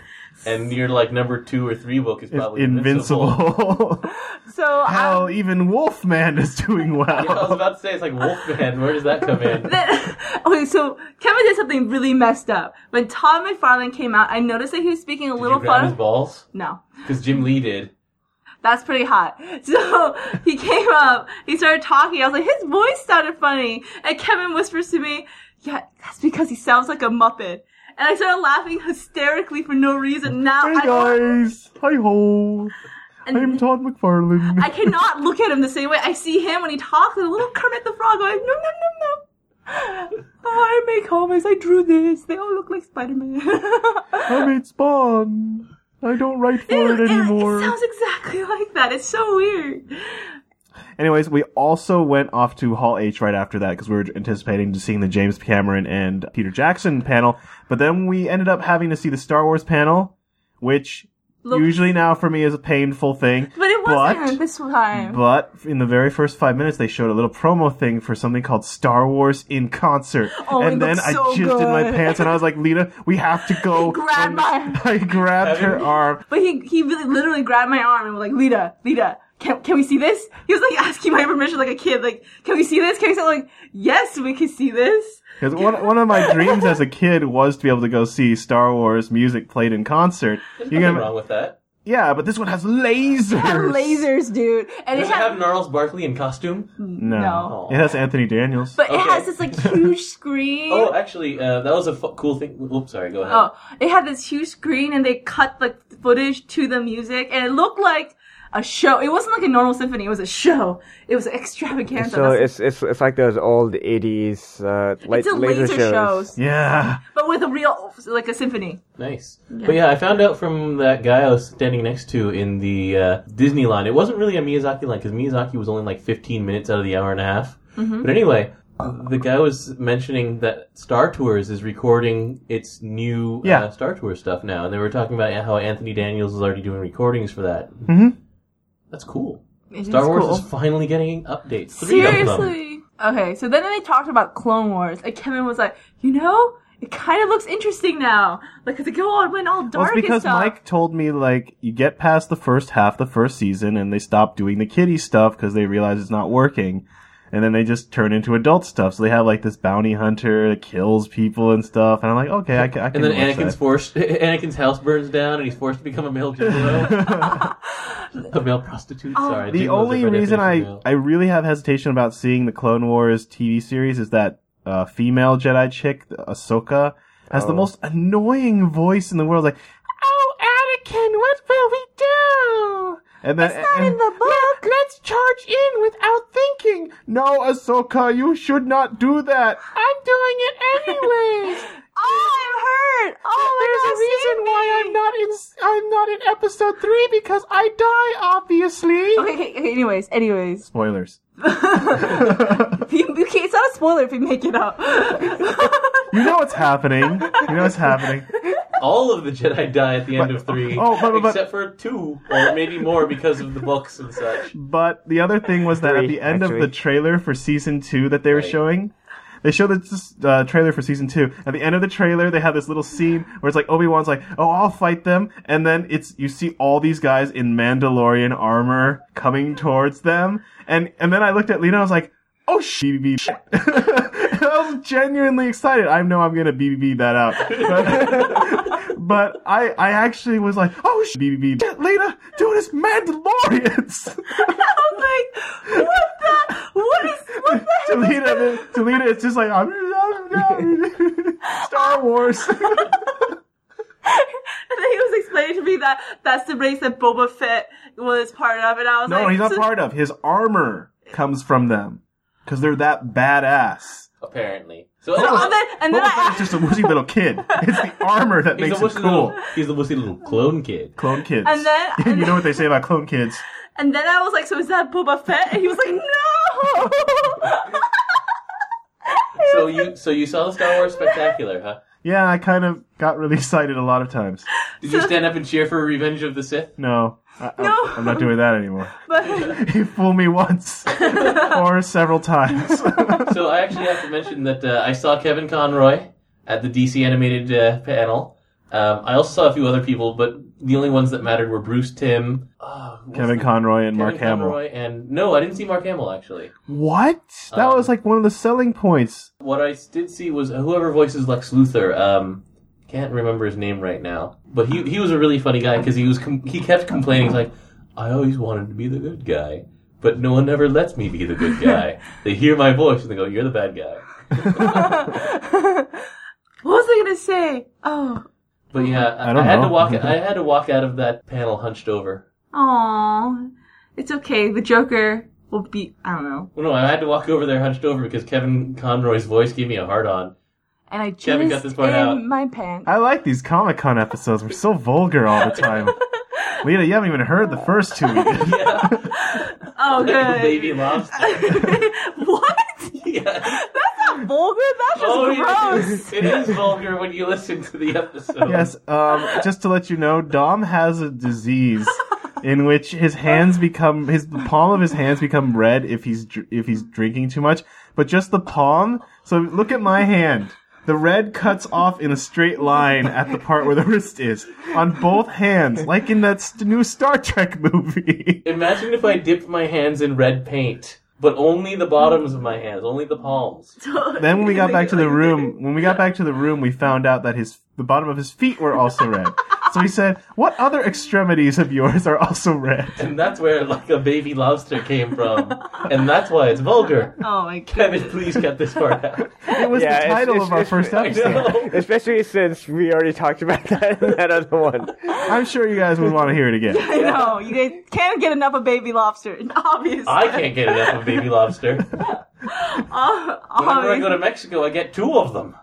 and your like number two or three book is It's probably Invincible. invincible. So Hell, um, even Wolfman is doing well. Yeah, I was about to say, it's like Wolfman. Where does that come in? then, okay, so Kevin did something really messed up. When Todd McFarlane came out, I noticed that he was speaking a Did little you grab his fun. balls? No. Because Jim Lee did. That's pretty hot. So he came up, he started talking. I was like, his voice sounded funny. And Kevin whispers to me, yeah, that's because he sounds like a Muppet. And I started laughing hysterically for no reason. Now Hey I, guys, hi ho. and I'm Todd McFarlane. I cannot look at him the same way. I see him when he talks, and a little Kermit the Frog going, no, no, no, no. Oh, I make comics. I drew this. They all look like Spider-Man. I made Spawn. I don't write for it, it, anymore. It sounds exactly like that. It's so weird. Anyways, we also went off to Hall H right after that because we were anticipating to seeing the James Cameron and Peter Jackson panel. But then we ended up having to see the Star Wars panel, which Look, usually now for me is a painful thing. but it wasn't But, this time. but in the very first five minutes, they showed a little promo thing for something called Star Wars in Concert. Oh, it and then looks I so jizzed in my good. pants and I was like, Lita, we have to go. Grab And my- I grabbed her arm. But he he really literally grabbed my arm and was like, Lita, Lita, can can we see this? He was like asking my permission like a kid, like, can we see this? Can we see I'm like, yes, we can see this. Because one, one of my dreams as a kid was to be able to go see Star Wars music played in concert. There's You nothing can- wrong with that. Yeah, but this one has lasers. It had lasers, dude. And Does it it had have Gnarls Barkley in costume? No. No. It has Anthony Daniels. but it Okay. has this like huge screen. Oh, actually, uh, that was a fu- cool thing. Oops, sorry, go ahead. Oh, it had this huge screen and they cut the footage to the music and it looked like a show. It wasn't like a normal symphony, it was a show. It was extravaganza. So That's- it's it's it's like those old eighties uh, la- it's a laser, laser shows. shows. Yeah. But with a real, like a symphony. Nice. But yeah, I found out from that guy I was standing next to in the uh, Disney line, it wasn't really a Miyazaki line, because Miyazaki was only like fifteen minutes out of the hour and a half. Mm-hmm. But anyway, the guy was mentioning that Star Tours is recording its new Yeah. uh, Star Tours stuff now, and they were talking about how Anthony Daniels is already doing recordings for that. Mm-hmm. That's cool. It Star is Wars cool. is finally getting updates. Three of them. Seriously? Okay, so then they talked about Clone Wars, and Kevin was like, you know, it kind of looks interesting now. Like, they go on, went all Well, dark it's because and stuff. Mike told me, like, you get past the first half, the first season, and they stop doing the kiddie stuff because they realize it's not working. And then they just turn into adult stuff. So they have, like, this bounty hunter that kills people and stuff. And I'm like, okay, I, ca- I can And then watch Anakin's that. forced. Anakin's house burns down, and he's forced to become a male gigolo, a male prostitute. Sorry, The gigolos are only by reason I, definition male. I really have hesitation about seeing the Clone Wars T V series is that uh, female Jedi chick, Ahsoka, has the Oh. most annoying voice in the world. Like, oh, Anakin, what will we do? And then, It's not and- in the book. Let's charge in without thinking. No, Ahsoka, you should not do that. I'm doing it anyways. Oh, I'm hurt! Oh, There's a reason why I'm not in. I'm not in episode three because I die, obviously. Okay, okay, okay, anyways, anyways. Spoilers. You, you can't, it's not a spoiler if you make it up. You know what's happening. You know what's happening. All of the Jedi die at the end But- of three, oh, but- but- except for two, or maybe more because of the books and such. But the other thing was that at Three, the end actually. of the trailer for season two that they were Right. showing, they showed this uh, trailer for season two. At the end of the trailer, they have this little scene where it's like Obi-Wan's like, "Oh, I'll fight them," and then it's you see all these guys in Mandalorian armor coming towards them, and and then I looked at Lena, and I was like, "Oh, sh- B B B." I was genuinely excited. I know I'm gonna B B B that out, but, but I I actually was like, "Oh, sh- B B B." Lena, dude, it's Mandalorians. I was like, what the? What is? What the? to Lena, to Lena, it's just like I'm, Star Wars. And then he was explaining to me that that's the race that Boba Fett was part of, and I was No, like, he's not so- part of. His armor comes from them because they're that badass. Apparently. So, So, and then, and then Boba Fett I is just a wussy little kid. It's the armor that he's makes a it wussy cool. little, he's a wussy little clone kid. Clone kids. And then- and you know what they say about clone kids. and then I was like, so is that Boba Fett? And he was like, no. So you, so you saw the Star Wars Spectacular, huh? Yeah, I kind of got really excited a lot of times. Did you stand up and cheer for Revenge of the Sith? No, I, I'm- No. I'm not doing that anymore. But You fooled me once or several times. So I actually have to mention that uh, I saw Kevin Conroy at the D C animated uh, panel. Um, I also saw a few other people, but the only ones that mattered were Bruce Timm, uh, who was Kevin the- Conroy and Kevin Mark Hamill. Conroy, and no, I didn't see Mark Hamill actually. What? That Um, was like one of the selling points. What I did see was whoever voices Lex Luthor. Um, can't remember his name right now, but he he was a really funny guy because he was com- he kept complaining he's like, I always wanted to be the good guy, but no one ever lets me be the good guy. They hear my voice and they go, "You're the bad guy." What was I gonna say? Oh, But yeah, I, I don't I had know. to walk. I had to walk out of that panel hunched over. aw, it's okay. The Joker will be. I don't know. Well, no, I had to walk over there hunched over because Kevin Conroy's voice gave me a hard on. And I just Kevin got this part in out. my pants. I like these Comic Con episodes. We're so vulgar all the time. Lita, you haven't even heard the first two. Yeah, Oh, good. baby lobster. What? Yeah. That's not vulgar. That's just Oh, gross. it is, it is vulgar when you listen to the episode. Yes, um, just to let you know, Dom has a disease in which his hands become his the palm of his hands become red if he's dr- if he's drinking too much, but just the palm. So look at my hand. The red cuts off in a straight line at the part where the wrist is on both hands, like in that st- new Star Trek movie. Imagine if I dipped my hands in red paint, but only the bottoms of my hands, only the palms. Then when we got back to the room, when we got back to the room, we found out that his the bottom of his feet were also red. So he said, "What other extremities of yours are also red?" And that's where, like, a baby lobster came from. And that's why it's vulgar. Oh my Kevin, god. please cut this part out. It was Yeah, the it's- title it's- of our it's- first I episode. know. Especially since we already talked about that in that other one. I'm sure you guys would want to hear it again. I know. You guys can't get enough of baby lobster. Obviously. I can't get enough of baby lobster. Oh, Whenever I go to Mexico, I get two of them.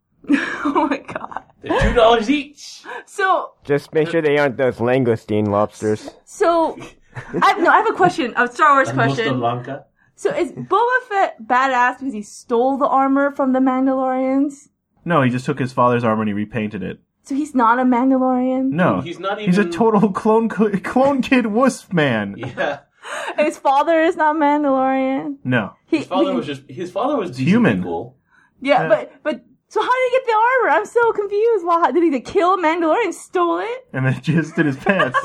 oh my god. They're two dollars each. So, Just make sure they aren't those langoustine lobsters. so, I no, I have a question, a Star Wars Langosta question. Blanca. So is Boba Fett badass because he stole the armor from the Mandalorians? No, he just took his father's armor and he repainted it. So he's not a Mandalorian? No, He's not He's a even- total clone clone kid wuss man. Yeah. And his father is not Mandalorian? No, He, His father he- was just his father was decently human. cool. Yeah, Uh, but, but, so how did he get the armor? I'm so confused. Why, did he kill a Mandalorian and stole it? and then just in his pants.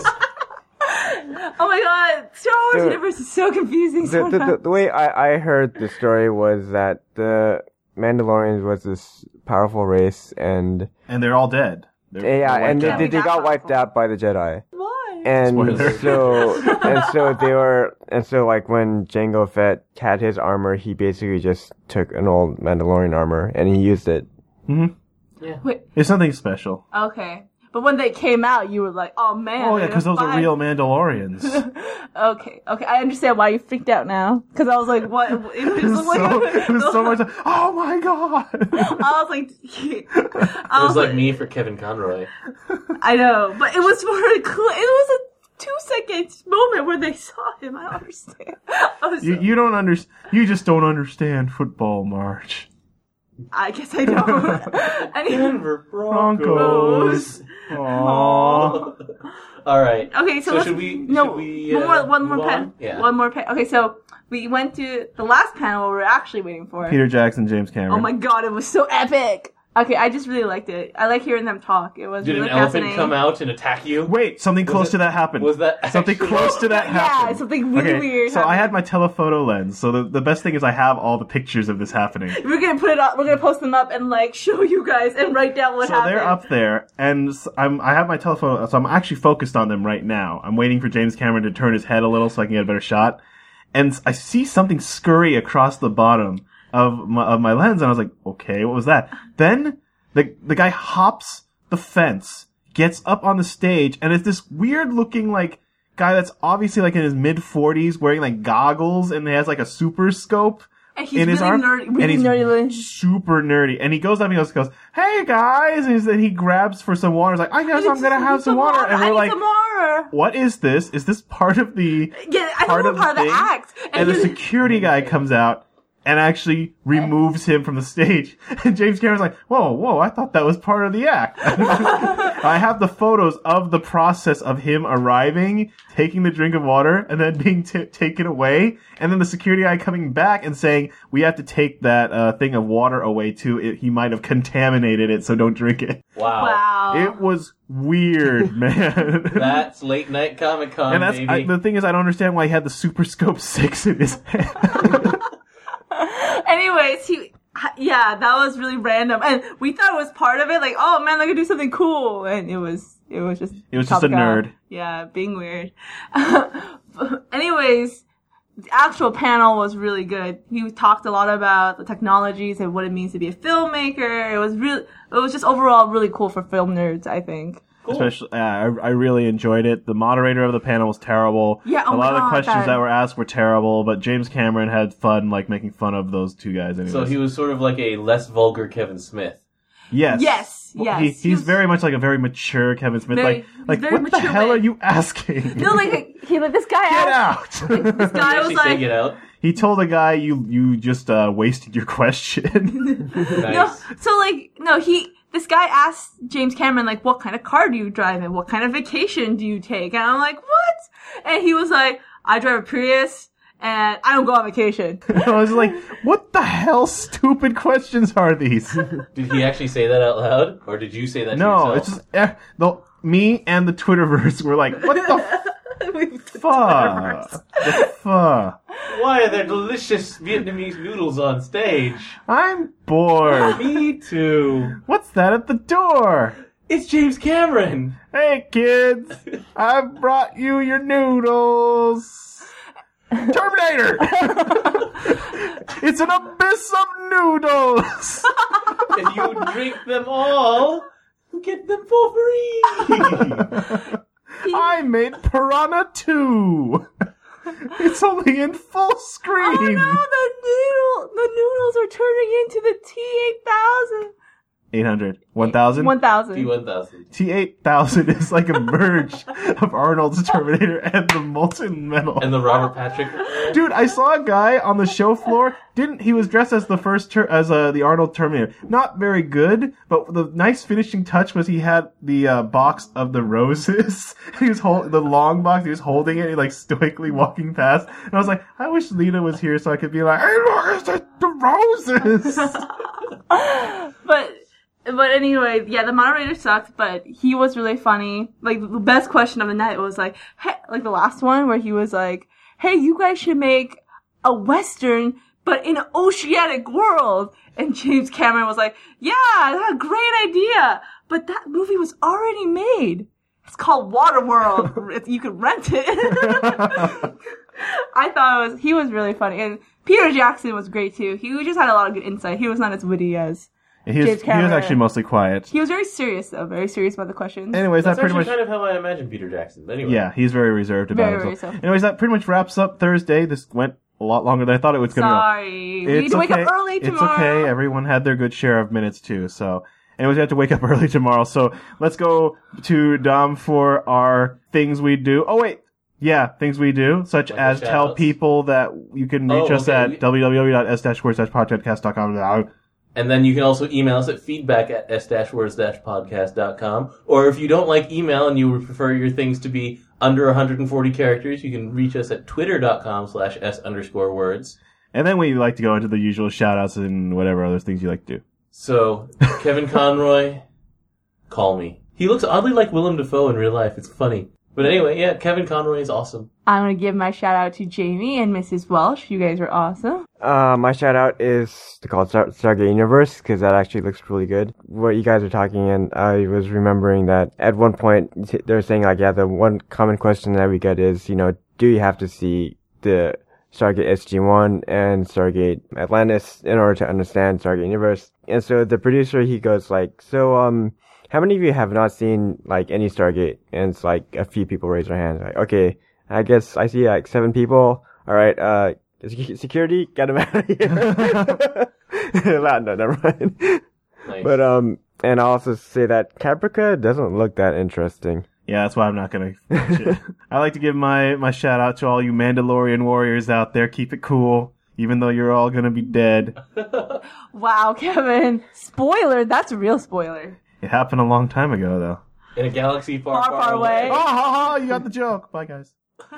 Oh my god, Star Wars The- universe is so confusing The, the, the, sometimes. the way I, I heard the story was that the Mandalorians was this powerful race, and And they're all dead. They're- yeah, they're and they, wiped they, out. they got wiped out by the Jedi. Why? And Spoiler. so, and so they were, and so like when Jango Fett had his armor, he basically just took an old Mandalorian armor and he used it. Mhm. Wait, It's nothing special. okay. But when they came out, you were like, oh man. Oh yeah, they're because those are fine. real Mandalorians. Okay, okay, I understand why you freaked out now. Because I was like, what? It It was was like, so, it was so much. Oh my god! I was like, I It was like me for Kevin Conroy. I know, but it was for a cl- it was a two second moment where they saw him. I don't understand. I, was, You, you don't understand. You just don't understand football, March. I guess I don't. Anyway, Denver Broncos. Aww. All right. okay, so, So let's, should we- No, should we, one uh, more, one more move pen. on? Yeah. One more pen. Okay, so we went to the last panel we were actually waiting for. Peter Jackson, James Cameron. Oh my god, it was so epic. Okay, I just really liked it. I like hearing them talk. It was Did really an elephant fascinating. come out and attack you? Wait, something close it- to that happened. Was that something actually- close to that Yeah, happened? something really okay, weird So I happened. had my telephoto lens. So the, the best thing is I have all the pictures of this happening. We're gonna put it up. We're gonna post them up and like show you guys and write down what So happened. they're up there, and s- I'm I have my telephoto, so I'm actually focused on them right now. I'm waiting for James Cameron to turn his head a little so I can get a better shot. And s- I see something scurry across the bottom of my, of my lens, and I was like, okay, what was that? Then the the guy hops the fence, gets up on the stage, and it's this weird looking like guy that's obviously like in his mid forties, wearing like goggles, and he has like a super scope. And he's in his really arm, nerdy, really and he's nerdy looking. super nerdy. And he goes up and he goes, goes "Hey guys!" And then he grabs for some water. He's like, "I guess I'm gonna have some water." And I we're need like, some water. "What is this? Is this part of the Yeah, I part know of part the of the thing?" act. And the he- security guy comes out, and actually removes him from the stage. And James Cameron's like, whoa, whoa, I thought that was part of the act. I have the photos of the process of him arriving, taking the drink of water, and then being t- taken away. And then the security guy coming back and saying, we have to take that uh, thing of water away too. It, he might have contaminated it, so don't drink it. Wow. Wow. It was weird, man. That's late night Comic Con, and that's baby. I, the thing is, I don't understand why he had the Super Scope six in his hand. Anyways, he, yeah, that was really random, and we thought it was part of it. Like, oh man, they're gonna do something cool, and it was, it was just, It was just a Top Gun. nerd. Yeah, being weird. Anyways, the actual panel was really good. He talked a lot about the technologies and what it means to be a filmmaker. It was really, it was just overall really cool for film nerds, I think. Cool. Especially, uh, I, I really enjoyed it. The moderator of the panel was terrible. Yeah, oh a my lot of the God, questions that- that were asked were terrible, but James Cameron had fun, like, making fun of those two guys anyways. So he was sort of like a less vulgar Kevin Smith. Yes. Yes, Well, yes. He, He he's was- very much like a very mature Kevin Smith. Very- like, like very what the mature hell way. are you asking? No, like, he, like, this guy Get asked, out! this Did he guy was actually say like, get out? He told the guy, you, you just, uh, wasted your question. Nice. no, so like, no, he, this guy asked James Cameron, like, what kind of car do you drive in? What kind of vacation do you take? And I'm like, what? And he was like, I drive a Prius, and I don't go on vacation. I was like, what the hell stupid questions are these? Did he actually say that out loud? Or did you say that to No, yourself? it's just, eh, the, me and the Twitterverse were like, what the fuck? The fuck? Why are there delicious Vietnamese noodles on stage? I'm bored. Me too. What's that at the door? It's James Cameron. Hey kids, I brought you your noodles. Terminator! It's an abyss of noodles! If you drink them all, you get them for free. I made Piranha two! It's only in full screen! Oh no, the noodle, the noodles are turning into the T eight thousand. eight hundred. one thousand? one T thousand. one thousand. T eight thousand is like a merge of Arnold's Terminator and the molten metal. And the Robert Patrick. Dude, I saw a guy on the show floor. Didn't he was dressed as the first ter- as uh, the Arnold Terminator? Not very good, but the nice finishing touch was he had the uh, box of the roses. He was hold the long box. He was holding it, like stoically walking past. And I was like, I wish Lita was here so I could be like, hey, look, it's the, the roses. But but anyway, yeah, the moderator sucked, but he was really funny. Like the best question of the night was like, hey, like the last one where he was like, "Hey, you guys should make a western, but in an oceanic world." And James Cameron was like, "Yeah, that's a great idea, but that movie was already made. It's called Waterworld. It's- you could rent it." I thought it was he was really funny, and Peter Jackson was great too. He just had a lot of good insight. He was not as witty as He was, James he Cameron. was actually mostly quiet. He was very serious though, very serious about the questions. Anyways, That's that pretty actually much... kind of how I imagine Peter Jackson. But anyway. Yeah, he's very reserved about Very, it. very So. so. Anyways, that pretty much wraps up Thursday. This went a lot longer than I thought it was going to go. Sorry, we It's need to wake okay. up early tomorrow. It's okay. Everyone had their good share of minutes too. So, anyways, we have to wake up early tomorrow. So let's go to Dom for our things we do. Oh wait, yeah, things we do, such Like as the tell shoutouts? people that you can reach Oh, us okay. at We- w w w dot s dash words dash podcast dot com. And then you can also email us at feedback at s dash words dash podcast dot com. Or if you don't like email and you would prefer your things to be under one hundred forty characters, you can reach us at twitter dot com slash s underscore words. And then we like to go into the usual shout outs and whatever other things you like to do. So, Kevin Conroy, call me. He looks oddly like Willem Dafoe in real life. It's funny. But anyway, yeah, Kevin Conroy is awesome. I'm gonna give my shout out to Jamie and Missus Welsh. You guys were awesome. Uh, my shout out is to call it Star- Stargate Universe, because that actually looks really good. What you guys are talking, and I was remembering that at one point t- they were saying like, yeah, the one common question that we get is, you know, do you have to see the Stargate S G one and Stargate Atlantis in order to understand Stargate Universe? And so the producer, he goes like, so, um, how many of you have not seen like any Stargate? And it's like a few people raise their hands. Like, okay, I guess I see like seven people. All right, uh, sec- security, get them out of here. no, no, never mind. Nice. But um, and I'll also say that Caprica doesn't look that interesting. Yeah, that's why I'm not gonna finish it. I like to give my, my shout out to all you Mandalorian warriors out there. Keep it cool. even though you're all gonna be dead. Wow, Kevin. Spoiler. That's a real spoiler. It happened a long time ago, though. In a galaxy far, Far, far, far away. Oh, ha, ha, you got the joke. Bye, guys.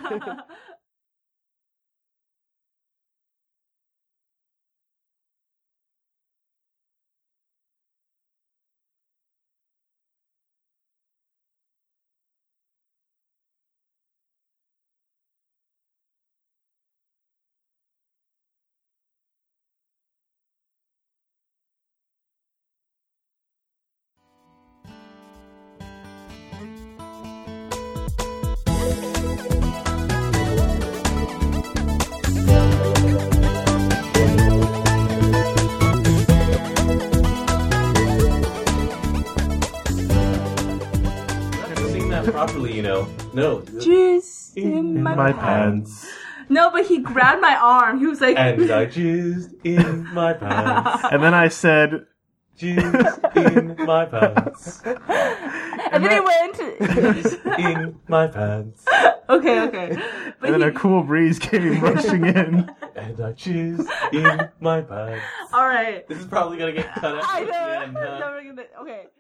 Properly, you know. No. Juice in, In my, my pants. pants. No, but he grabbed my arm. He was like, And I jizzed in my pants. And then I said, Jizzed in my pants. and then he went. Jizzed in my pants. Okay, okay. But and then he, a cool breeze came rushing in. And I jizzed in my pants. all right. This is probably gonna get cut out I at the end, know. huh? Never gonna- Okay.